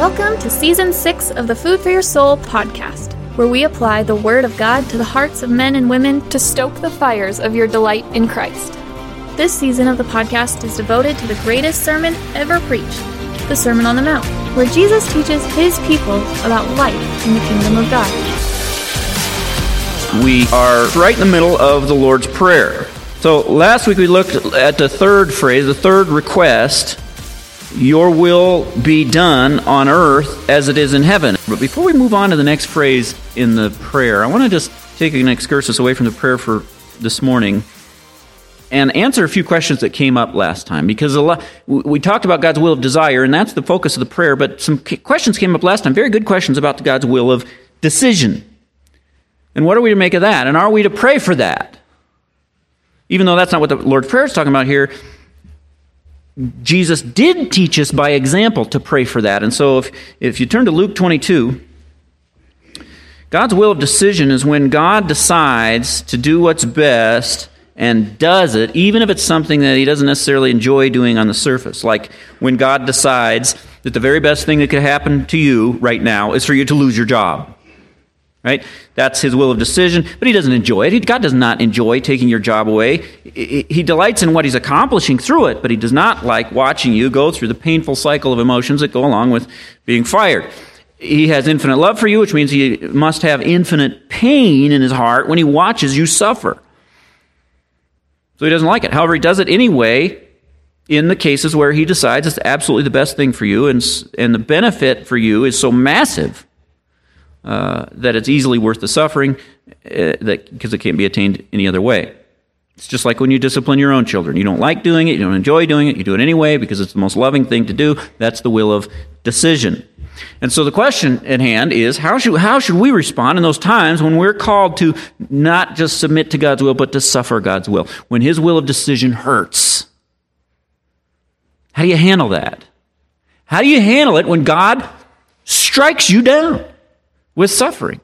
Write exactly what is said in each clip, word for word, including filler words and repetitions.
Welcome to Season six of the Food for Your Soul podcast, where we apply the Word of God to the hearts of men and women to stoke the fires of your delight in Christ. This season of the podcast is devoted to the greatest sermon ever preached, the Sermon on the Mount, where Jesus teaches His people about life in the kingdom of God. We are right in the middle of the Lord's Prayer. So last week we looked at the third phrase, the third request, your will be done on earth as it is in heaven. But before we move on to the next phrase in the prayer, I want to just take an excursus away from the prayer for this morning and answer a few questions that came up last time. Because a lot, we talked about God's will of desire, and that's the focus of the prayer, but some questions came up last time, very good questions about God's will of decision. And what are we to make of that? And are we to pray for that? Even though that's not what the Lord's Prayer is talking about here, Jesus did teach us by example to pray for that. And so if, if you turn to Luke twenty-two, God's will of decision is when God decides to do what's best and does it, even if it's something that He doesn't necessarily enjoy doing on the surface. Like when God decides that the very best thing that could happen to you right now is for you to lose your job. Right? That's His will of decision, but He doesn't enjoy it. God does not enjoy taking your job away. He delights in what He's accomplishing through it, but He does not like watching you go through the painful cycle of emotions that go along with being fired. He has infinite love for you, which means He must have infinite pain in His heart when He watches you suffer. So He doesn't like it. However, He does it anyway in the cases where He decides it's absolutely the best thing for you, and, and the benefit for you is so massive Uh, that it's easily worth the suffering, uh, that because it can't be attained any other way. It's just like when you discipline your own children. You don't like doing it, you don't enjoy doing it, you do it anyway because it's the most loving thing to do. That's the will of decision. And so the question at hand is, how should, how should we respond in those times when we're called to not just submit to God's will, but to suffer God's will? When His will of decision hurts. How do you handle that? How do you handle it when God strikes you down with suffering?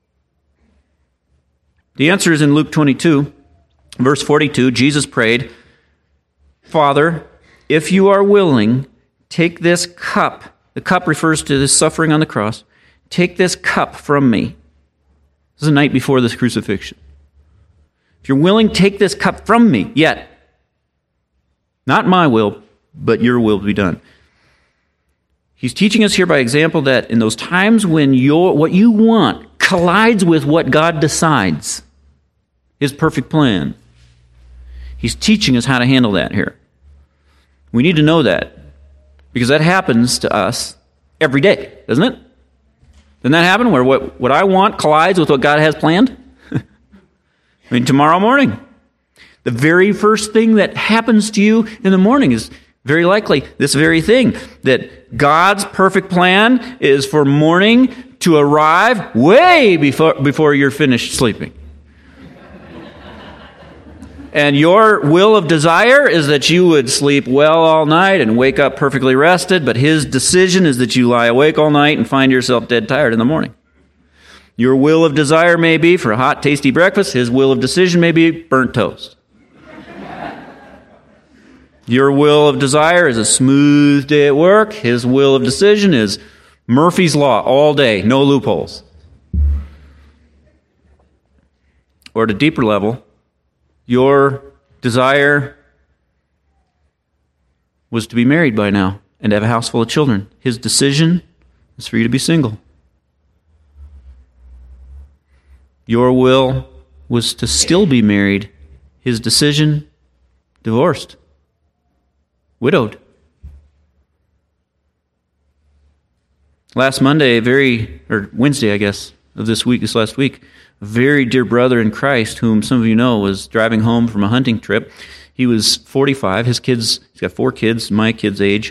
The answer is in Luke twenty-two, verse forty-two. Jesus prayed, Father, if you are willing, take this cup. The cup refers to the suffering on the cross. Take this cup from me. This is the night before this crucifixion. If you're willing, take this cup from me. Yet, not my will, but your will be done. He's teaching us here by example that in those times when your what you want collides with what God decides, His perfect plan, He's teaching us how to handle that here. We need to know that, because that happens to us every day, doesn't it? Doesn't that happen where what, what I want collides with what God has planned? I mean, tomorrow morning, the very first thing that happens to you in the morning is very likely this very thing, that God's perfect plan is for morning to arrive way before, before you're finished sleeping. And your will of desire is that you would sleep well all night and wake up perfectly rested, but His decision is that you lie awake all night and find yourself dead tired in the morning. Your will of desire may be for a hot, tasty breakfast. His will of decision may be burnt toast. Your will of desire is a smooth day at work. His will of decision is Murphy's Law all day, no loopholes. Or at a deeper level, your desire was to be married by now and have a house full of children. His decision is for you to be single. Your will was to still be married. His decision, divorced. Widowed. Last Monday, a very, or Wednesday, I guess, of this week, this last week, a very dear brother in Christ, whom some of you know, was driving home from a hunting trip. He was forty-five. His kids, he's got four kids, my kid's age.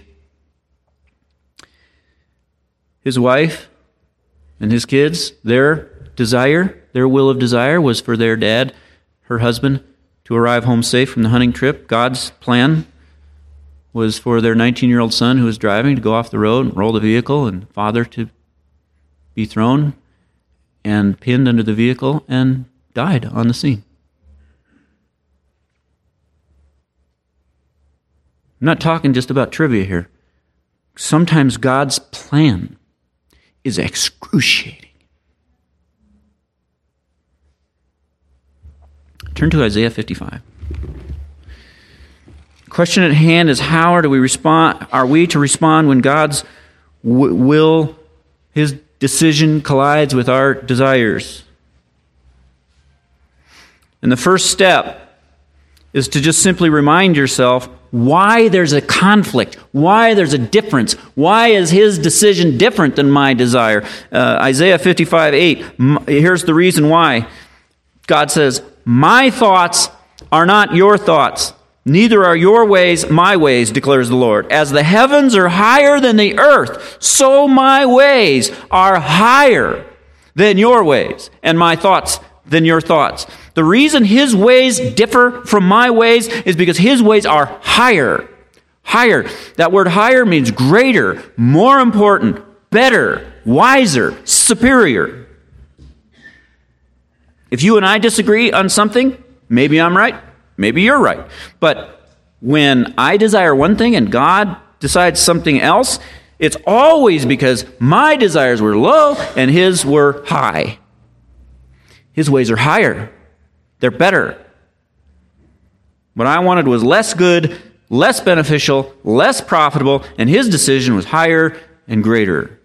His wife and his kids, their desire, their will of desire was for their dad, her husband, to arrive home safe from the hunting trip. God's plan was for their nineteen-year-old son who was driving to go off the road and roll the vehicle, and father to be thrown and pinned under the vehicle and died on the scene. I'm not talking just about trivia here. Sometimes God's plan is excruciating. Turn to Isaiah fifty-five. The question at hand is, how are we respond? Are we to respond when God's w- will, His decision collides with our desires? And the first step is to just simply remind yourself why there's a conflict, why there's a difference, why is His decision different than my desire? Uh, Isaiah fifty-five eight, here's the reason why. God says, my thoughts are not your thoughts, neither are your ways my ways, declares the Lord. As the heavens are higher than the earth, so my ways are higher than your ways, and my thoughts than your thoughts. The reason His ways differ from my ways is because His ways are higher. Higher. That word higher means greater, more important, better, wiser, superior. If you and I disagree on something, maybe I'm right, maybe you're right. But when I desire one thing and God decides something else, it's always because my desires were low and His were high. His ways are higher. They're better. What I wanted was less good, less beneficial, less profitable, and His decision was higher and greater.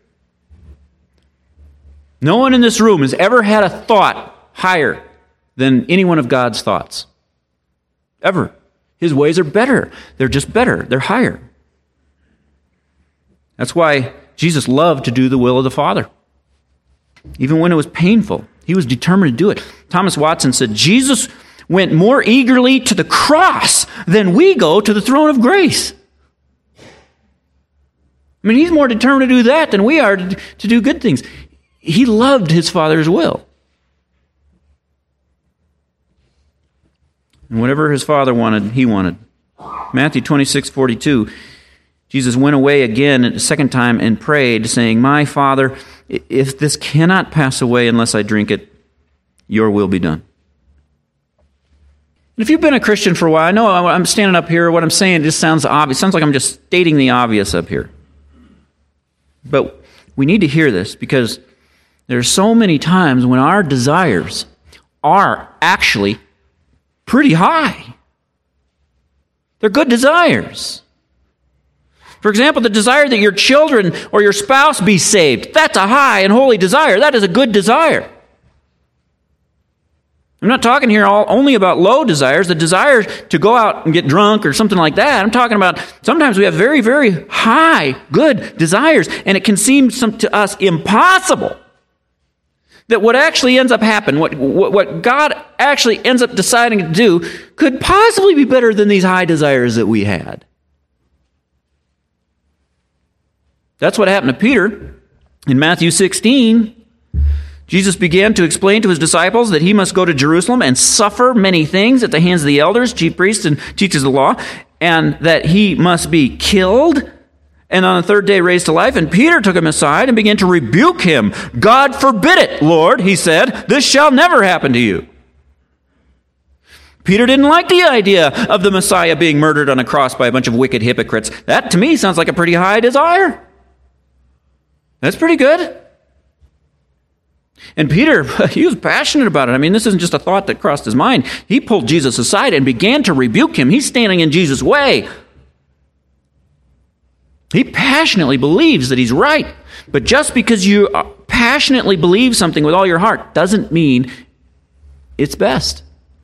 No one in this room has ever had a thought higher than any one of God's thoughts. Ever. His ways are better. They're just better. They're higher. That's why Jesus loved to do the will of the Father. Even when it was painful, He was determined to do it. Thomas Watson said, Jesus went more eagerly to the cross than we go to the throne of grace. I mean, He's more determined to do that than we are to, to do good things. He loved His Father's will. And whatever His Father wanted, He wanted. Matthew twenty-six forty-two, Jesus went away again a second time and prayed, saying, my Father, if this cannot pass away unless I drink it, your will be done. And if you've been a Christian for a while, I know I'm standing up here, what I'm saying just sounds obvious. It sounds like I'm just stating the obvious up here. But we need to hear this, because there are so many times when our desires are actually pretty high. They're good desires. For example, the desire that your children or your spouse be saved. That's a high and holy desire. That is a good desire. I'm not talking here all, only about low desires, the desire to go out and get drunk or something like that. I'm talking about sometimes we have very, very high, good desires, and it can seem some, to us impossible that what actually ends up happening, what, what, what God actually ends up deciding to do, could possibly be better than these high desires that we had. That's what happened to Peter. In Matthew sixteen, Jesus began to explain to His disciples that He must go to Jerusalem and suffer many things at the hands of the elders, chief priests, and teachers of the law, and that He must be killed and on the third day raised to life. And Peter took Him aside and began to rebuke Him. God forbid it, Lord, he said. This shall never happen to you. Peter didn't like the idea of the Messiah being murdered on a cross by a bunch of wicked hypocrites. That, to me, sounds like a pretty high desire. That's pretty good. And Peter, he was passionate about it. I mean, this isn't just a thought that crossed his mind. He pulled Jesus aside and began to rebuke Him. He's standing in Jesus' way. He passionately believes that he's right. But just because you passionately believe something with all your heart doesn't mean it's best.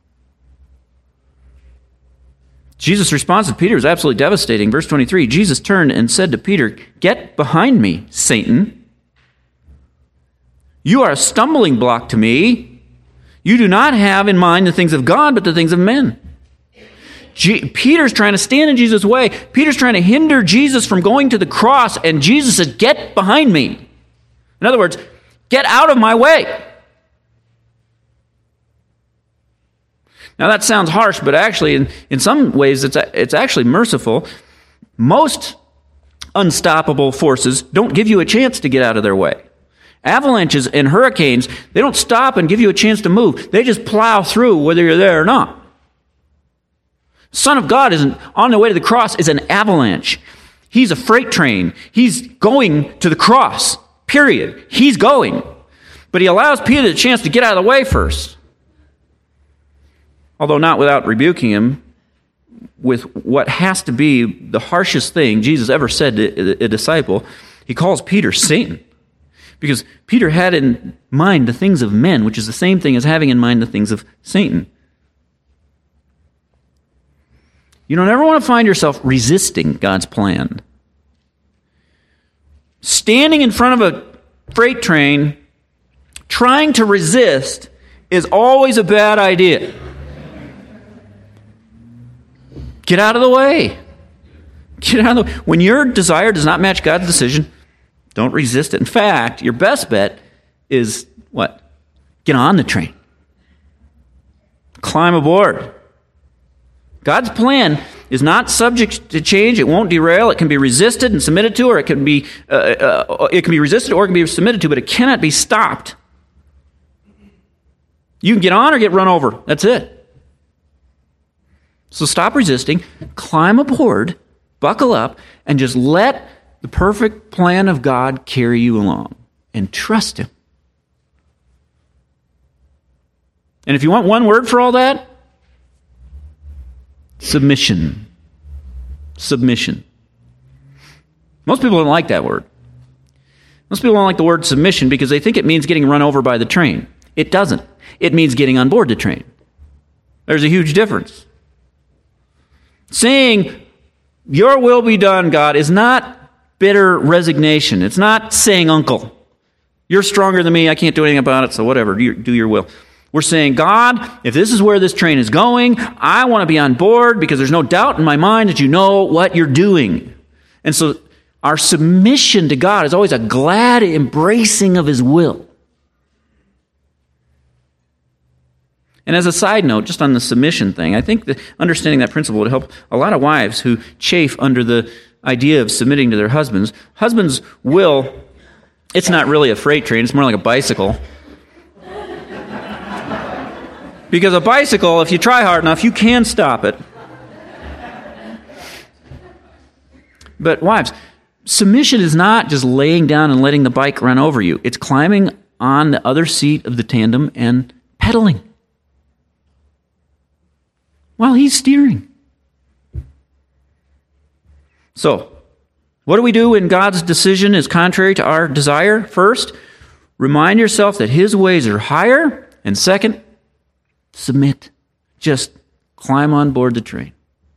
Jesus' response to Peter was absolutely devastating. Verse twenty-three, Jesus turned and said to Peter, "Get behind me, Satan. You are a stumbling block to me. You do not have in mind the things of God, but the things of men." G- Peter's trying to stand in Jesus' way. Peter's trying to hinder Jesus from going to the cross, and Jesus said, "Get behind me." In other words, get out of my way. Now that sounds harsh, but actually in, in some ways it's, it's actually merciful. Most unstoppable forces don't give you a chance to get out of their way. Avalanches and hurricanes, they don't stop and give you a chance to move. They just plow through whether you're there or not. Son of God isn't on the way to the cross is an avalanche. He's a freight train. He's going to the cross. period. He's going. But he allows Peter the chance to get out of the way first. Although not without rebuking him with what has to be the harshest thing Jesus ever said to a disciple. He calls Peter Satan. Because Peter had in mind the things of men, which is the same thing as having in mind the things of Satan. You don't ever want to find yourself resisting God's plan. Standing in front of a freight train, trying to resist, is always a bad idea. Get out of the way. Get out of the way. When your desire does not match God's decision, don't resist it. In fact, your best bet is what? Get on the train. Climb aboard. God's plan is not subject to change. It won't derail. It can be resisted and submitted to, or it can be uh, uh, it can be resisted or it can be submitted to, but it cannot be stopped. You can get on or get run over. That's it. So stop resisting, climb aboard, buckle up, and just let the perfect plan of God carry you along. And trust Him. And if you want one word for all that, submission. Submission. Most people don't like that word. Most people don't like the word submission because they think it means getting run over by the train. It doesn't. It means getting on board the train. There's a huge difference. Saying, your will be done, God, is not bitter resignation. It's not saying, uncle, you're stronger than me, I can't do anything about it, so whatever, do your, do your will. We're saying, God, if this is where this train is going, I want to be on board because there's no doubt in my mind that you know what you're doing. And so our submission to God is always a glad embracing of His will. And as a side note, just on the submission thing, I think that understanding that principle would help a lot of wives who chafe under the idea of submitting to their husbands. Husbands will, it's not really a freight train, it's more like a bicycle. Because a bicycle, if you try hard enough, you can stop it. But wives, submission is not just laying down and letting the bike run over you. It's climbing on the other seat of the tandem and pedaling while he's steering. So, what do we do when God's decision is contrary to our desire? First, remind yourself that His ways are higher. And second, submit. Just climb on board the train.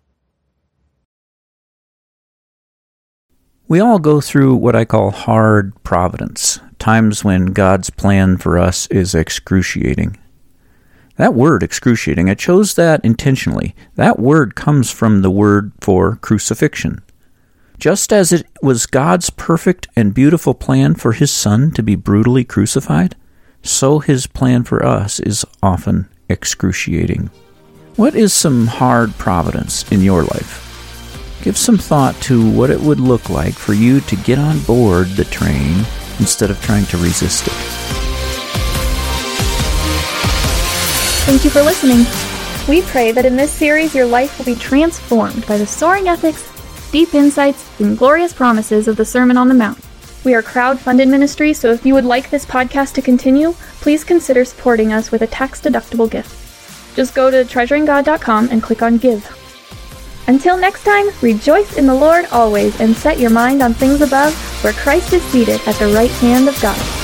We all go through what I call hard providence, times when God's plan for us is excruciating. That word, excruciating, I chose that intentionally. That word comes from the word for crucifixion. Just as it was God's perfect and beautiful plan for His Son to be brutally crucified, so His plan for us is often excruciating. What is some hard providence in your life? Give some thought to what it would look like for you to get on board the train instead of trying to resist it. Thank you for listening. We pray that in this series your life will be transformed by the soaring ethics, deep insights, and glorious promises of the Sermon on the Mount. We are a crowd-funded ministry, so if you would like this podcast to continue, please consider supporting us with a tax-deductible gift. Just go to treasuring god dot com and click on Give. Until next time, rejoice in the Lord always and set your mind on things above, where Christ is seated at the right hand of God.